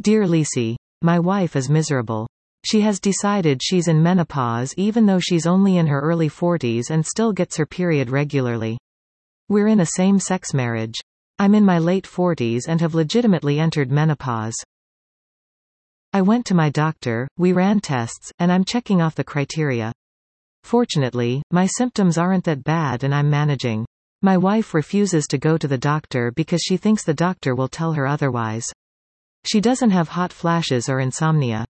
Dear Lisi, my wife is miserable. She has decided she's in menopause even though she's only in her early 40s and still gets her period regularly. We're in a same-sex marriage. I'm in my late 40s and have legitimately entered menopause. I went to my doctor, we ran tests, and I'm checking off the criteria. Fortunately, my symptoms aren't that bad and I'm managing. My wife refuses to go to the doctor because she thinks the doctor will tell her otherwise. She doesn't have hot flashes or insomnia.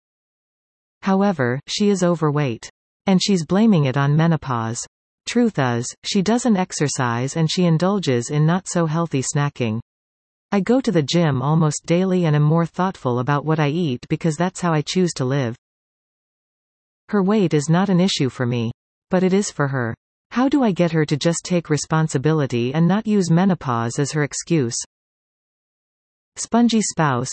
However, she is overweight. And she's blaming it on menopause. Truth is, she doesn't exercise and she indulges in not-so-healthy snacking. I go to the gym almost daily and am more thoughtful about what I eat because that's how I choose to live. Her weight is not an issue for me. But it is for her. How do I get her to just take responsibility and not use menopause as her excuse? Spongy spouse.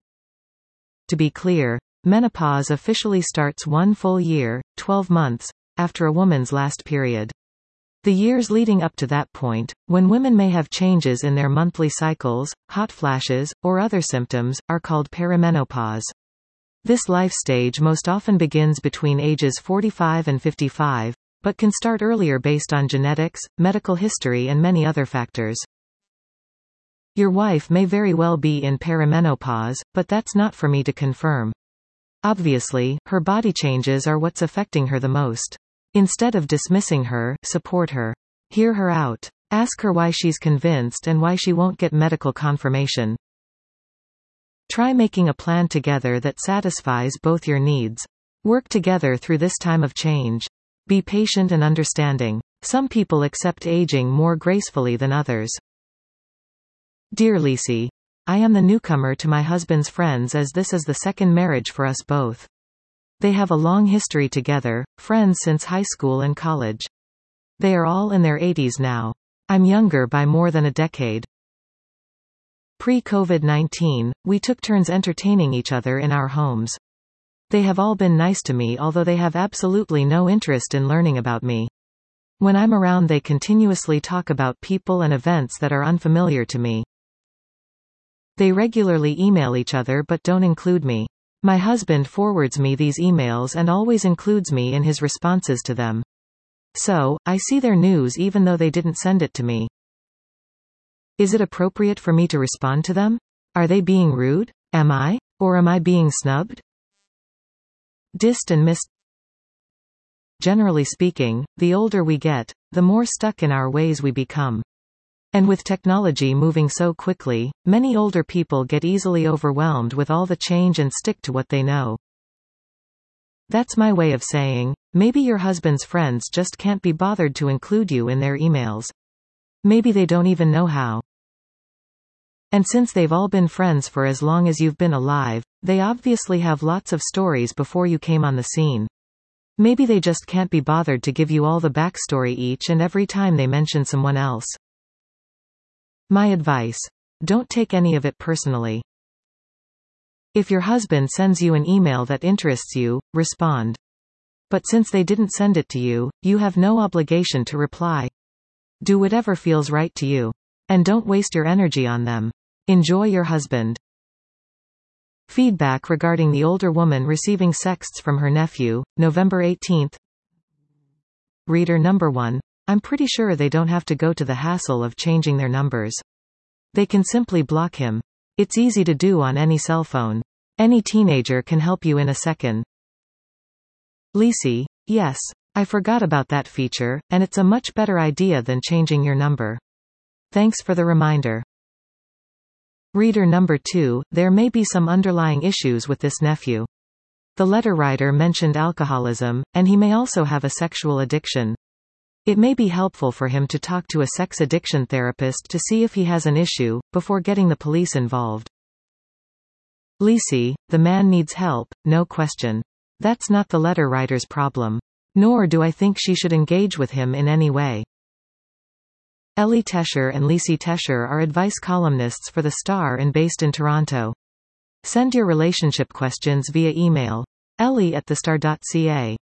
To be clear, menopause officially starts 1 full year, 12 months, after a woman's last period. The years leading up to that point, when women may have changes in their monthly cycles, hot flashes, or other symptoms, are called perimenopause. This life stage most often begins between ages 45 and 55, but can start earlier based on genetics, medical history and many other factors. Your wife may very well be in perimenopause, but that's not for me to confirm. Obviously, her body changes are what's affecting her the most. Instead of dismissing her, support her. Hear her out. Ask her why she's convinced and why she won't get medical confirmation. Try making a plan together that satisfies both your needs. Work together through this time of change. Be patient and understanding. Some people accept aging more gracefully than others. Dear Lisi, I am the newcomer to my husband's friends as this is the second marriage for us both. They have a long history together, friends since high school and college. They are all in their 80s now. I'm younger by more than a decade. Pre-COVID-19, we took turns entertaining each other in our homes. They have all been nice to me although they have absolutely no interest in learning about me. When I'm around they continuously talk about people and events that are unfamiliar to me. They regularly email each other but don't include me. My husband forwards me these emails and always includes me in his responses to them. So, I see their news even though they didn't send it to me. Is it appropriate for me to respond to them? Are they being rude? Am I? Or am I being snubbed? Dissed and missed. Generally speaking, the older we get, the more stuck in our ways we become. And with technology moving so quickly, many older people get easily overwhelmed with all the change and stick to what they know. That's my way of saying, maybe your husband's friends just can't be bothered to include you in their emails. Maybe they don't even know how. And since they've all been friends for as long as you've been alive, they obviously have lots of stories before you came on the scene. Maybe they just can't be bothered to give you all the backstory each and every time they mention someone else. My advice. Don't take any of it personally. If your husband sends you an email that interests you, respond. But since they didn't send it to you, you have no obligation to reply. Do whatever feels right to you. And don't waste your energy on them. Enjoy your husband. Feedback regarding the older woman receiving sexts from her nephew, November 18. Reader number 1. I'm pretty sure they don't have to go to the hassle of changing their numbers. They can simply block him. It's easy to do on any cell phone. Any teenager can help you in a second. Lisi, yes, I forgot about that feature, and it's a much better idea than changing your number. Thanks for the reminder. Reader number 2, there may be some underlying issues with this nephew. The letter writer mentioned alcoholism, and he may also have a sexual addiction. It may be helpful for him to talk to a sex addiction therapist to see if he has an issue, before getting the police involved. Lisi, the man needs help, no question. That's not the letter writer's problem. Nor do I think she should engage with him in any way. Ellie Tesher and Lisi Tesher are advice columnists for The Star and based in Toronto. Send your relationship questions via email. ellie@thestar.ca